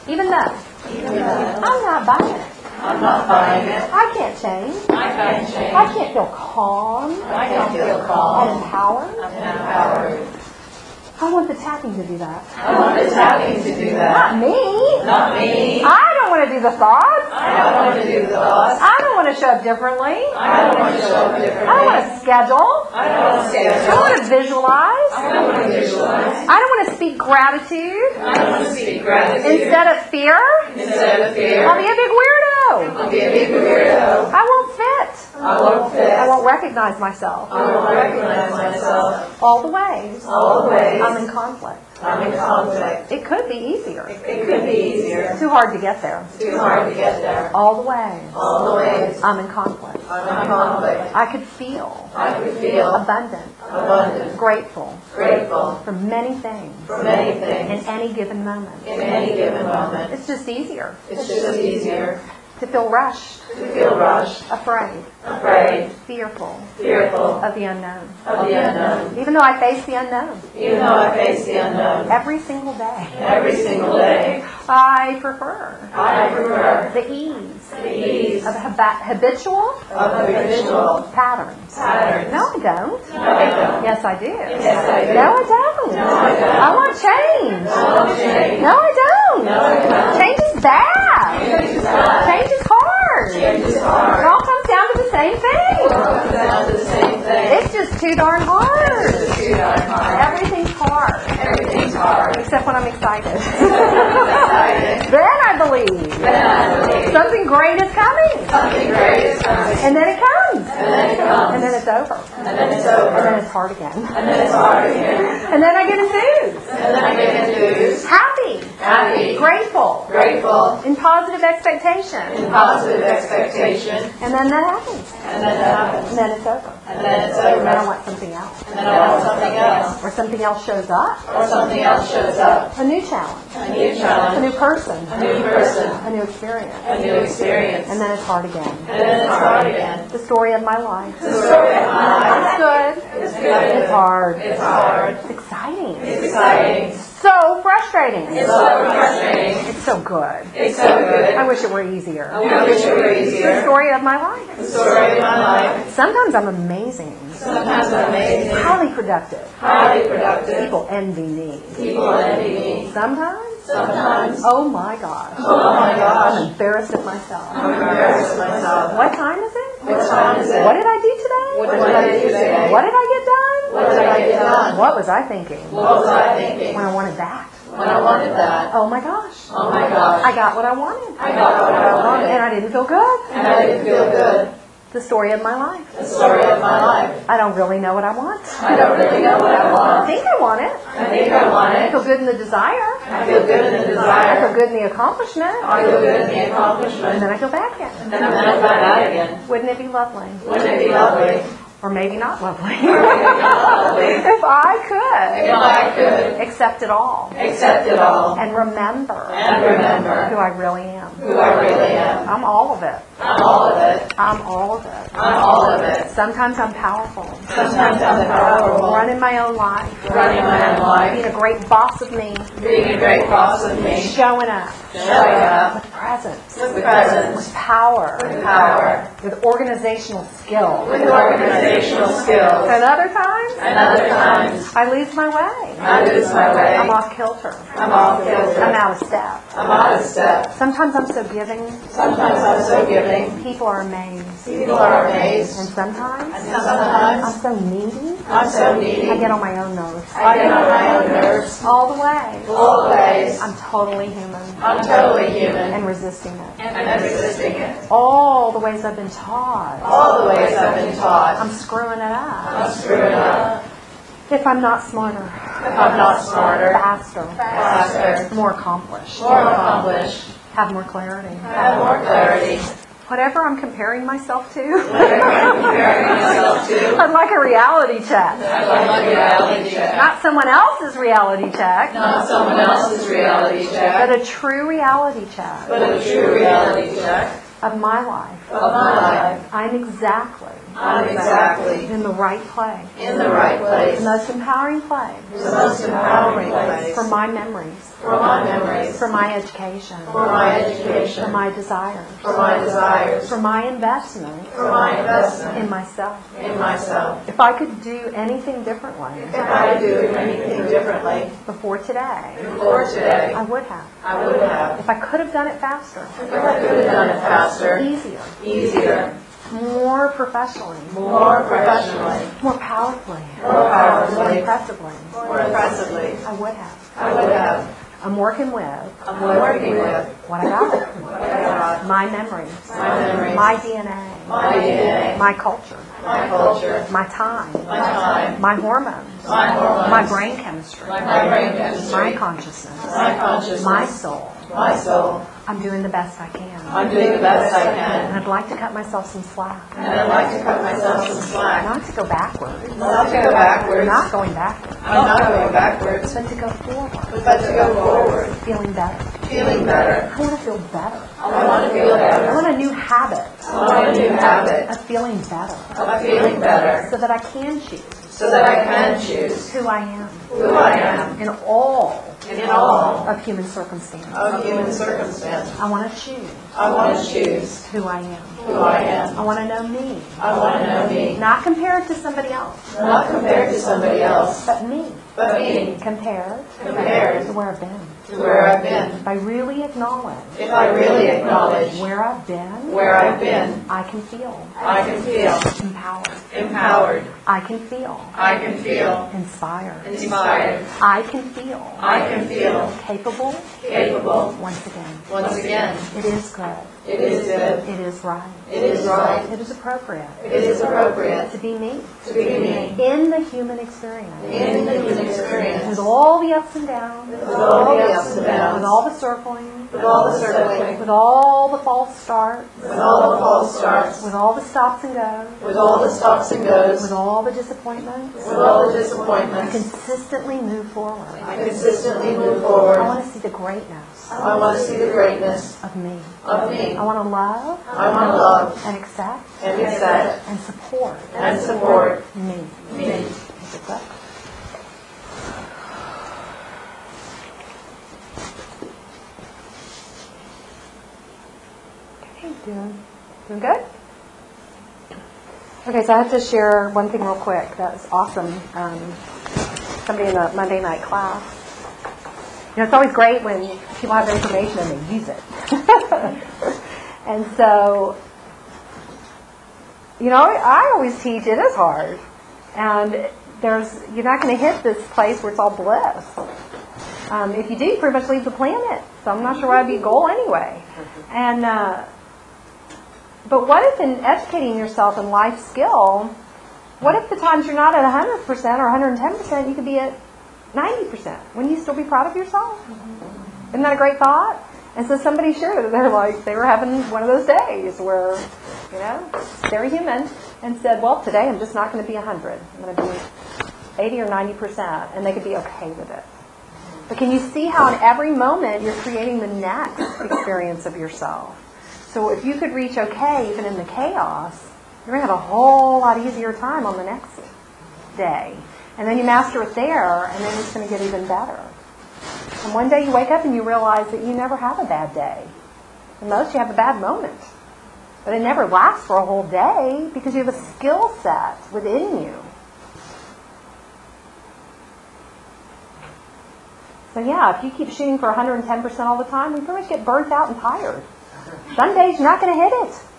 Even though I'm not buying it. I'm not buying it. I can't change. I can't change. I can't feel calm I can't feel calm and empowered. and empowered. I want the tapping to do that. I want the tapping to do Not that. me. Not me. I don't want to do the thoughts. I don't want to do the thoughts. I don't want to show up differently. I don't want to show up I differently. don't want to schedule. I don't want to I schedule. don't want to visualize. I don't want to visualize. I don't want to speak gratitude I don't want to speak gratitude. instead of fear. Instead of fear. I'll be a big weirdo. I'll be a big weirdo. I won't fit. I won't fit. I won't recognize myself. I won't recognize myself. All the ways. All the ways. I'm in conflict. I'm in conflict. It could be easier. It could be easier. Too hard to get there. Too hard to get there. All the ways. All the ways. I'm in conflict. I'm in conflict. I could feel I could feel abundant, abundant, grateful grateful for many things for many in things any given moment. in any given moment. It's just easier It's just easier to feel rushed, to feel rushed, afraid, afraid, fearful fearful of the unknown. of the unknown. Even though I face the unknown Even though I face the unknown every single day, every single day, I prefer I prefer the ease the ease of habitual of habitual patterns. patterns. No, I don't. No, I don't. Yes, I do. Yes, I do. No, I don't. No, I don't. I want change. I want change. No, I don't. No, I don't. Change is bad. Change is bad. Change is hard. Change is It hard. all comes down to the same thing. It comes down to the same thing. It's just too darn hard. It's too darn hard. Everything's hard. Everything's hard. Except when I'm excited. Excited. Then I believe Then I believe something great is coming. something great is coming. And then it comes. And then it comes. And then it's over. And then it's And then over. it's hard again. And then it's hard again. And then I get enthused, And then I get enthused, happy, happy, grateful, grateful, in positive expectation. in positive expectation. And then that happens. And then that happens. And then it's over. And then it's And then I over. want something else. And then I want something else. Or something else shows up. Or something else shows up. A new challenge. A new A challenge. new person. A new person. A new experience. A new experience. And then it's hard again. And then it's hard again. The story of my life. The story of my life. It's good. It's good. It's hard. It's hard. It's exciting. It's exciting. So frustrating. It's so frustrating. It's so good. It's so good. I wish it were easier. I wish it were The easier. story of my life. The story of my life. Sometimes I'm amazing. Sometimes I'm amazing. Highly productive. Highly productive. People envy me. People envy me. Sometimes, Sometimes. oh my gosh, Oh my gosh. I'm embarrassed at myself. I'm embarrassed of myself. What time is it? What time is it? What did I do today? What did I do today? What did I get done? What did I get done? What was I thinking What was I thinking when I wanted that? when I wanted that? Oh my gosh, Oh my gosh. I got what I wanted. I got what I wanted. And I didn't feel good. And I didn't feel good. The story of my life. The story of my life. I don't really know what I want. I don't really know what I I want. think I want it. I think I want I it. feel good in the desire. I feel good in the I feel desire. good in the accomplishment. I feel good in the And accomplishment. then I go back in. And then I find out again. Wouldn't it be lovely? Wouldn't it be lovely? Or maybe not lovely. Lovely. If I could If I could accept it all accept it all and remember and remember who I really am. who I really am. I'm all of it. I'm all of it. I'm all of it. I'm all of it. Sometimes I'm powerful. Sometimes I'm powerful. Running my own life. Running my own life. Being a great boss of me. Being a great boss of me. Showing up. Showing up. With presence. With presence. With power. With power. With organizational skill. With organizational skills. And other times, And other times, I lose my way. I lose my way. I'm off kilter. I'm off I'm kilter. out of step. I'm out of step. Sometimes I'm so giving, Sometimes I'm so giving. people are amazed. People are amazed. And sometimes And sometimes I'm so needy, I'm so needy. I get on my own nerves. I get on my own nerves. All the way, All ways. I'm totally human I'm totally human. and resisting it. And resisting it. All the ways I've been taught, All the ways I've been taught. I'm screwing it up. I'm screwing up. If I'm not smarter, If I'm not smarter, faster, faster, more accomplished, more accomplished, have more clarity. have more clarity. Whatever I'm comparing myself to, Whatever I'm comparing myself to, I'd like a reality check. I'd like a reality check. Not someone else's reality check, Not someone else's reality check, but a true reality check but a true reality check of my life. of my life. I'm exactly I'm exactly in the right place, in the right the place, most empowering place the most empowering place for my memories, for my memories, for my education, for my education, for my desires, for my desires, for my investment for my investment in myself. in myself. If I could do anything differently If I do anything differently before today, before today, I would have. I would have. If I could have done it faster, If I could have done it faster, easier, easier, more professionally, more professionally, more powerfully, more more powerfully, impressively, more impressively, I would have. I would have. I'm working with I'm working with what I got. what I got, My memories, my memories, my DNA, my DNA, my culture, my culture, my time, my time, my hormones, my hormones, my brain chemistry, my brain chemistry, my consciousness, my consciousness, my soul. my soul. I'm doing the best I can. I'm doing the best I And can, I'd like to cut myself some slack. and I'd like to cut myself some slack. Not to go backwards. Not to go backwards. Not going backwards. I'm not going backwards, But to go forward. but to go forward, Feeling better. feeling better. I want to feel better. I want to feel I better. want a new habit I want a new habit of feeling better. of feeling better, So that I can choose so that I can choose who I am who I am in all in all of human circumstances. of human circumstance. I want to choose I want to choose who I am. who I am. I want to know me. I want to know me, Not compared to somebody else, not compared to somebody else, but me. but me, Compared compared to where I've been. to where I've been. If I really acknowledge If I really acknowledge where I've been, where I've been, I can feel I can feel empowered. empowered. I can feel I can feel inspired. inspired. I can feel I can feel capable capable. once again. Once again, It is good. it is good. It is right. It is right. It is appropriate It is appropriate to be me to be me in the human experience. in the human experience, With all the ups and downs, with all the ups and with downs, all the circling, with all the circling, with all the false starts, with all the false starts, with all the stops and goes, with all the stops and goes, with all the disappointments. with all the I disappointments. consistently move forward. I consistently move I forward. want to see the greatness I want to see the greatness of me. of me. I want to love I want to love and accept and accept and support and support me. me. Take a breath. Okay, doing good? Okay, so I have to share one thing real quick. That was awesome. Somebody in the Monday night class. You know, it's always great when people have information and they use it. And so, you know, I always teach it is hard. And you're not going to hit this place where it's all bliss. If you do, you pretty much leave the planet. So I'm not sure why it'd be a goal anyway. And but what if in educating yourself in life skill, what if the times you're not at 100% or 110%, you could be at 90%? Wouldn't you still be proud of yourself? Isn't that a great thought? And so somebody shared that they were having one of those days where, you know, they're human, and said, well, today I'm just not going to be 100. I'm going to be 80 or 90%, and they could be okay with it. But can you see how in every moment you're creating the next experience of yourself? So if you could reach okay even in the chaos, you're going to have a whole lot easier time on the next day. And then you master it there, and then it's going to get even better. And one day you wake up and you realize that you never have a bad day. At most you have a bad moment. But it never lasts for a whole day because you have a skill set within you. So yeah, if you keep shooting for 110% all the time, you pretty much get burnt out and tired. Some days you're not going to hit it.